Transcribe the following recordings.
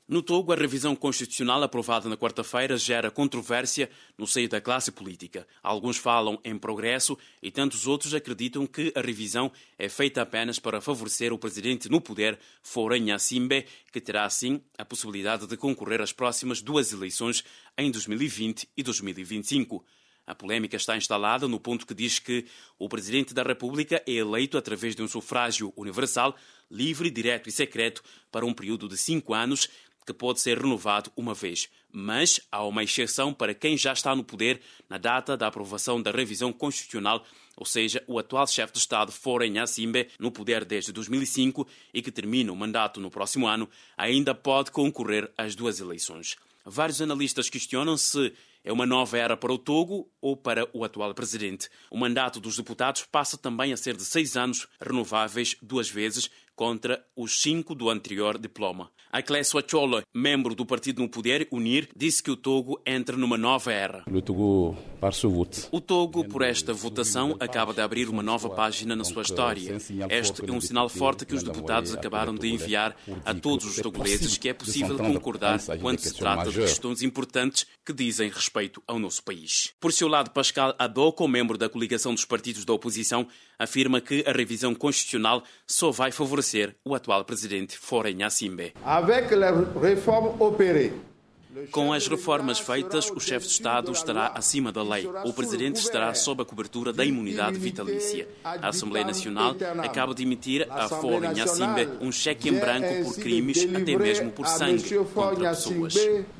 No Togo, a revisão constitucional aprovada na quarta-feira gera controvérsia no seio da classe política. Alguns falam em progresso e tantos outros acreditam que a revisão é feita apenas para favorecer o presidente no poder, Faure Gnassingbé, que terá assim a possibilidade de concorrer às próximas duas eleições em 2020 e 2025. A polêmica está instalada no ponto que diz que o Presidente da República é eleito através de um sufrágio universal, livre, direto e secreto para um período de 5 anos, que pode ser renovado uma vez. Mas há uma exceção para quem já está no poder na data da aprovação da revisão constitucional, ou seja, o atual chefe de Estado, Faure Gnassingbé, no poder desde 2005 e que termina o mandato no próximo ano, ainda pode concorrer às duas eleições. Vários analistas questionam se é uma nova era para o Togo ou para o atual presidente. O mandato dos deputados passa também a ser de 6 anos, renováveis 2 vezes, contra os 5 do anterior diploma. Akleswa Chola, membro do partido no poder, UNIR, disse que o Togo entra numa nova era. O Togo, por esta votação, acaba de abrir uma nova página na sua história. Este é um sinal forte que os deputados acabaram de enviar a todos os togoleses que é possível concordar quando se trata de questões importantes que dizem respeito ao nosso país. Por seu lado, Pascal Adoko, membro da coligação dos partidos da oposição, afirma que a revisão constitucional só vai favorecer o atual presidente Faure Gnassingbé. Com as reformas feitas, o chefe de Estado estará acima da lei. O presidente estará sob a cobertura da imunidade vitalícia. A Assembleia Nacional acaba de emitir a Faure Gnassingbé um cheque em branco por crimes, até mesmo por sangue, contra pessoas.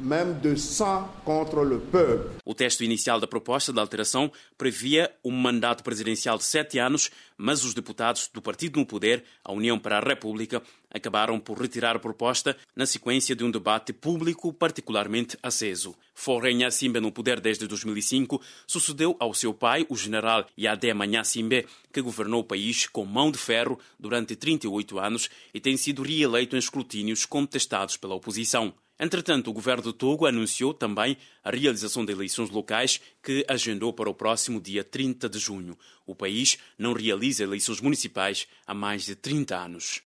O texto inicial da proposta de alteração previa um mandato presidencial de 7 anos, mas os deputados do partido no poder, a União para a República, acabaram por retirar a proposta na sequência de um debate público particularmente aceso. Faure Gnassingbé, no poder desde 2005, sucedeu ao seu pai, o general Yadema Gnassingbé, que governou o país com mão de ferro durante 38 anos e tem sido reeleito em escrutínios contestados pela oposição. Entretanto, o governo do Togo anunciou também a realização de eleições locais que agendou para o próximo dia 30 de junho. O país não realiza eleições municipais há mais de 30 anos.